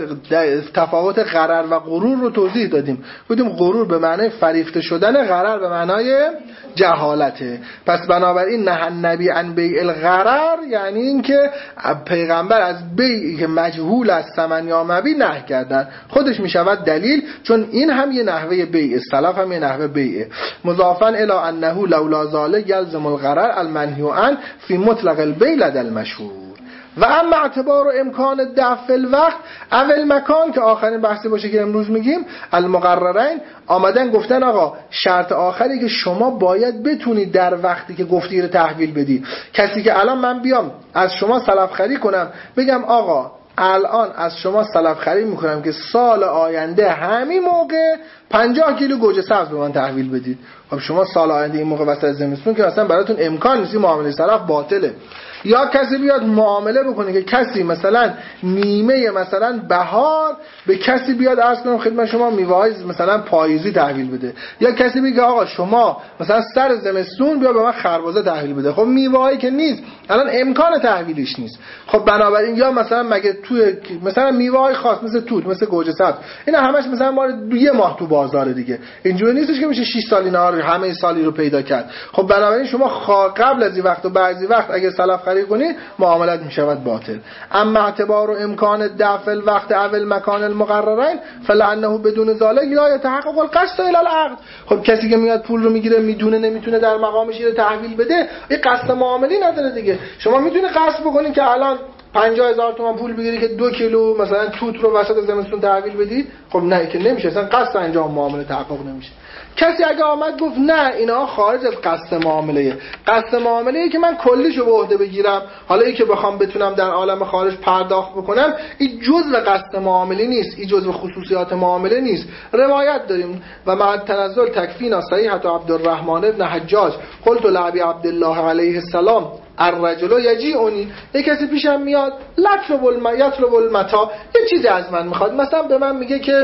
تفاوت غرر و غرور رو توضیح دادیم. گفتیم غرور به معنای فریفته شدن، غرر به معنای جهالته. پس بنابراین نهی النبی عن بیع الغرر یعنی این که پیغمبر از بیعی که مجهول از ثمن یا مبیع نهی کردن، خودش میشود دلیل، چون این هم یه نحوه بیع، سلف هم یه نحوه بیع. مضافا الی انه لولا ذلک یلزم الغرر المنهی عنه فی مطلق البیع لدى المشهور. و اما اعتبار و امکان دفع الوقت اول مکان که آخرین بحثی باشه که امروز میگیم المقررین، آمدن گفتن آقا شرط آخری که شما باید بتونید در وقتی که گفتی رو تحویل بدی. کسی که الان من بیام از شما سلف خرید کنم بگم آقا الان از شما سلف خرید میکنم که سال آینده همین موقع پنجاه کیلو گوجه سبز به من تحویل بدید. خب شما سال آینده این موقع وسط زمستون که اصلا براتون امکان نیست، معامله سلف باطله. یا کسی بیاد معامله بکنه که کسی مثلا نیمه مثلا بهار به کسی بیاد عرض کنم خدمت شما میوه‌های مثلا پاییزی تحویل بده، یا کسی بگه آقا شما مثلا سر زمستون بیا به من خربزه تحویل بده. خب میوه‌ای که نیست، الان امکان تحویلش نیست. خب بنابراین یا مثلا مگه توی مثلا میوه‌های خاص مثل توت مثل گوجه سبز اینا همش مثلا ما یه ماه تو بازار دیگه، اینجوری نیستش که میشه شش سال اینا رو همه سالی رو پیدا کرد. خب بنابراین شما قبل از این وقت و بعضی وقت اگه سلف خرید کنی معاملت میشود باطل. اما اعتبار و امکان دفع الوقت اول مکان المقررین فلانه بدون ذلک لا يتحقق القصد الى العقد. خب کسی که میاد پول رو میگیره میدونه نمیتونه در مقامش رو تحویل بده، این قصد معاملی نداره دیگه. شما میتونی قصد بکنین که الان پنجاه هزار تومان پول بگیری که دو کیلو مثلا توت رو وسط زمستون تحویل بدی، خب نه که نمیشه، اصلا قصد انجام معامله تحقق نمیشه. کسی اگه آمد گفت نه اینا خارج از قصد معامله، قصد معامله ای که من کلیشو به عهده بگیرم، حالا ای که بخوام بتونم در عالم خارج پرداخت بکنم، این جزء قصد معامله نیست، این جزء خصوصیات معامله نیست. روایت داریم و مع تنزل تکفینا صحیحه عبدالرحمن ابن حجاج قلت لعبی عبدالله علیه السلام الرجل یجیئونی، یک کسی پیشم میاد لطلب الم یطلب المتا، یه چیزی از من میخواد، مثلا به من میگه که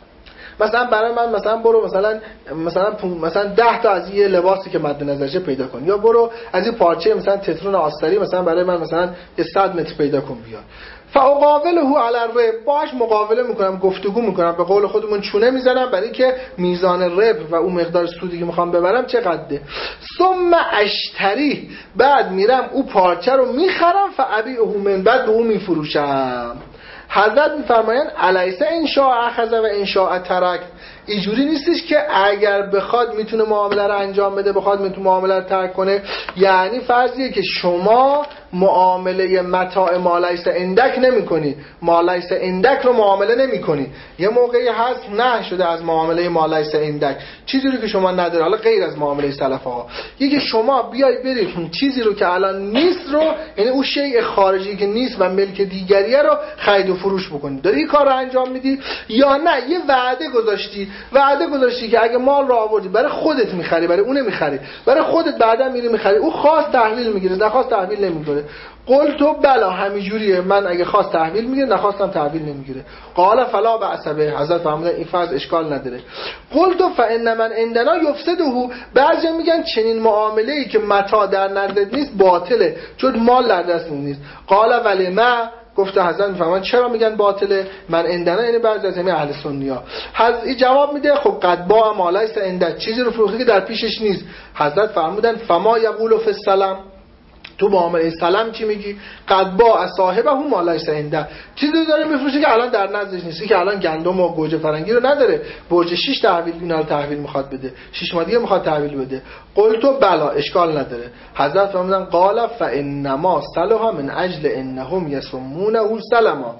مثلا برای من مثلا برو مثلا مثلا مثلا ده تا از یه لباسی که مد نظرشه پیدا کن، یا برو از این پارچه مثلا تترون آستری مثلا برای من مثلا صد متر پیدا کن بیار. فاقابله علی الرب، باش مقابله میکنم، گفتگو میکنم، به قول خودمون چونه میزنم برای که میزان رب و اون مقدار سودی که میخوام ببرم چقدره. ثم اشتری، بعد میرم او پارچه رو میخرم، فابیعه من بعد به اون میفروشم. حضرت میفرمایند الیس ان شاء اخذ و ان شاء ترک، اینجوری نیستش که اگر بخواد میتونه معامله رو انجام بده، بخواد میتونه معامله رو ترک کنه. یعنی فرضیه که شما معامله متاع ما لیس عندک نمی کنی، ما لیس عندک رو معامله نمی کنی. یه موقعی هست نه شده از معامله ما لیس عندک، چیزی رو که شما نداره، حالا غیر از معامله سلف ها. یکی شما بیای برید چیزی رو که الان نیست رو، یعنی اون شیء خارجی که نیست و ملک دیگریه رو خرید و فروش بکنی. داری این کار رو انجام میدی یا نه یه وعده گذاشتی، وعده گذاشتی که اگه مال رو آوردی برای خودت میخری، برای اونه میخری، برای خودت بعدا میری میخری، اون خاص تحویل میگیره، نخواست تحویل نمیگیره. قلت بلا همینجوریه، من اگه خواست تحویل میگیره، نخواستم تحویل نمیگیره. قال فلا بأس به، حضرت فرمودن این فرض اشکال نداره. قلت فان من عندنا یفسده، بعضی میگن چنین معامله ای که متاع در نزدت نیست باطله چون مال در دست نیست. قال ولی ما، گفته حضرت میفهمن چرا میگن باطله. من عندنا یعنی بعضی از همین اهل سنیا. حضرت جواب میده خب قد با ما لیس عندک، چیزی رو فروخته که در پیشش نیست. حضرت فرمودن فما یقول فی السلام، تو معامله سلام چی میگی؟ قد با صاحبه هم ما لیس عنده، چیزی داره میفروشه که الان در نزدش نیست، که الان گندم و گوجه فرنگی رو نداره، برج شش تحویل اینا رو تحویل میخواد بده، شش ماه دیگه میخواد تحویل بده. قلت بلا، اشکال نداره. حضرت فرمودن قال فانما صلح من اجل انهم یسمونه سلما،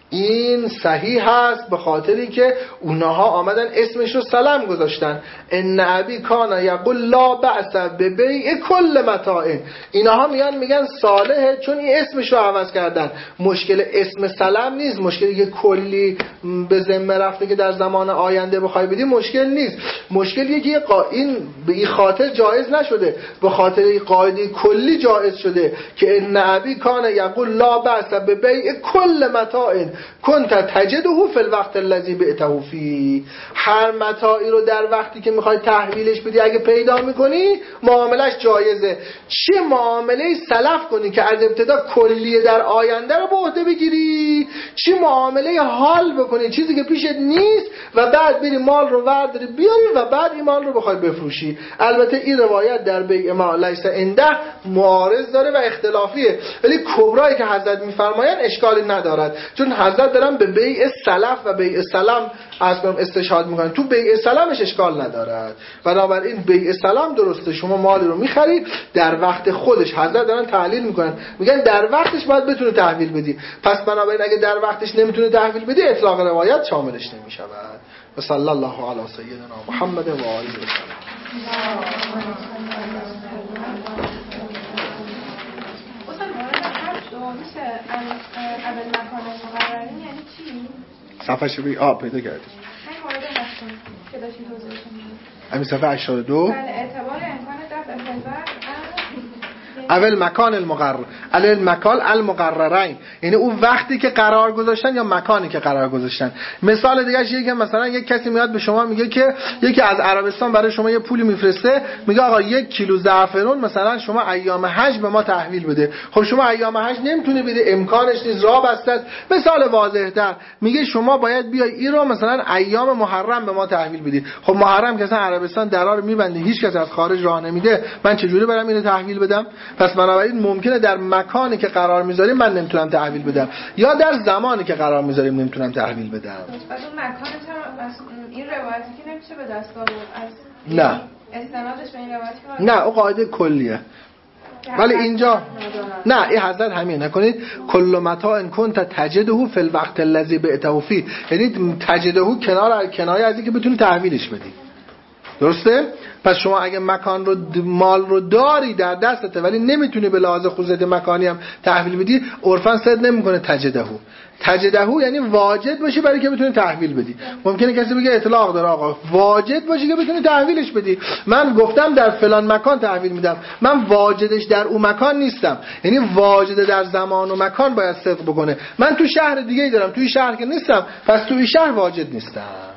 این صحیح هست به خاطری که اونها آمدن اسمش رو سلام گذاشتن. ان ابی کان یقول لا بأس ببیع کل متاع، اینها میان میگن صالحه چون این اسمش رو عوض کردن. مشکل اسم سلام نیست، مشکلی که کلی به ذمه رفته که در زمان آینده بخوای بدی مشکل نیست. مشکلیه که این به این خاطر جایز نشده، به خاطر این قاعده کلی جایز شده که ان ابی کان یقول لا بأس ببیع کل متاع کنت تجده فی الوقت الذی بعته فی، هر متاعی رو در وقتی که میخوای تحویلش بدی اگه پیدا میکنی معاملش جایزه. چه معامله سلف کنی که از ابتدا کلیه در آینده رو به عهده بگیری، چه معامله حال بکنی چیزی که پیشت نیست و بعد بری مال رو ورداری بیاری و بعد این مال رو بخوای بفروشی. البته این روایت در بیع ما لیس عنده معارض داره و اختلافیه، ولی کبرایی که حضرت میفرمایند اشکالی ندارد، چون حضرت دارن به بیع سلف و بیع سلام از کنم استشهاد میکنن. تو بیع سلامش اشکال ندارد، بنابراین بیع سلام درسته، شما مالی رو میخرید در وقت خودش. حضرت دارن تعلیل میکنن، میگن در وقتش باید بتونه تحویل بدی، پس بنابراین اگه در وقتش نمیتونه تحویل بدی اطلاق روایت شاملش نمیشود. و صلی الله علی سیدنا محمد و آله و سلم. اول مکان مقررین یعنی چی؟ صفحه شبیه آب پیدا کردیم. من مورد هستم که داشتیم توضیح میدید. همین صفحه هشتاد و دو. بله، اعتبار امکان دفع فضا اول مکان المقرر، اول مکان المقررین، یعنی اون وقتی که قرار گذاشتن یا مکانی که قرار گذاشتن. مثال دیگه چیه که مثلا یک کسی میاد به شما میگه که یکی از عربستان برای شما یه پولی میفرسته، میگه آقا یک کیلو زعفران مثلا شما ایام حج به ما تحویل بده. خب شما ایام حج نمیتونی بده، امکانش نیست، راه بسته است. مثال واضح تر میگه شما باید بیای این رو مثلا ایام محرم به ما تحویل بدی. خب محرم که اصلا عربستان درا رو میبنده، هیچ کس از خارج راه نمیده، من چجوری برم اینو تحویل بدم؟ پس بنابراین ممکنه در مکانی که قرار میذاریم من نمیتونم تحویل بدم، یا در زمانی که قرار میذاریم نمیتونم تحویل بدم. از اون مکان این روایتی که نمیشه به دست آورد از نه استنادش به این روایتی که نه، او قاعده کلیه. ولی اینجا نه، این حضرت همین نکنید کل متاع کنت تجده فی الوقت الذی بعته فی، یعنی تجده کنار کنایه از اینکه بتونی تحویلش بدی. درسته؟ پس شما اگه مکان رو مال رو داری در دستته ولی نمیتونی به لحاظ خصوصیت مکانی هم تحویل بدی، عرفاً صد نمیکنه تجدهو. تجدهو یعنی واجد باشی برای که بتونی تحویل بدی. ممکنه کسی بگه اطلاق داره، آقا واجد باشی که بتونی تحویلش بدی. من گفتم در فلان مکان تحویل میدم، من واجدش در اون مکان نیستم، یعنی واجد در زمان و مکان باید صدق بکنه. من تو شهر دیگه ای دارم، توی شهر که نیستم، پس توی شهر واجد نیستم.